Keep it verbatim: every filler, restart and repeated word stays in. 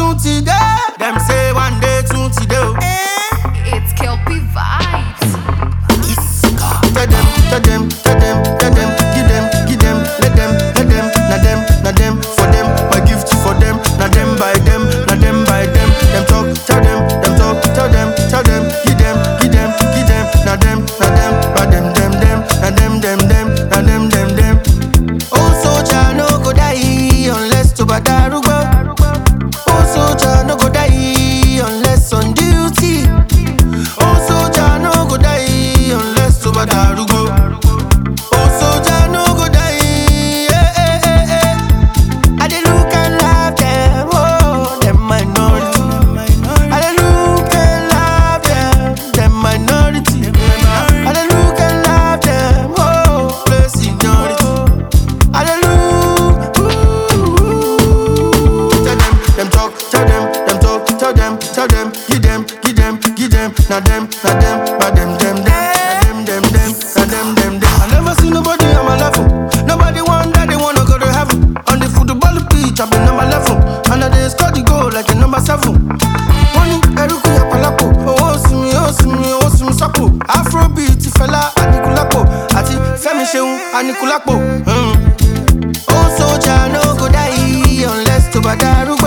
soon today. Them say one day soon today. It's Kelpie vibes. Tell them, tell them, tell them, tell them, give them, give them, let them, let them, na them, na them, for them, my gift for them, na them by them, na them by them. Them talk, tell them, them talk, tell them, tell them, give them, give them, give them, na them, na them, by them, them, them, na them, them, them, na them, them, them. Oh soldier no go die unless to badarugo. Oh soldier no go die unless on duty. Oh soldier no go die unless to badarugo. Oh soldier no go die. Eh, eh, eh, eh. I dey look and laugh them, oh them minority. I dey look and laugh them, them minority. I dey look and laugh them, oh the seniority. I dey look. Ooh. Tell them, them talk, tell them, them talk, tell them, tell them, give them, give them, give them, na them, na them, na them, them, them, them, them, them, na them, them, them. I never see nobody on my level. Nobody want that they wanna go to heaven. On the football pitch, I've been number eleven, and I dey score the goal like a number seven. Money, Eruku Yapalapo, oh simi, oh simi, oh simi sapo. Afrobeat, fella, Anikulapo, ati Femi Seun, Anikulapo. Mm. Oh soldier no go die unless to badaru.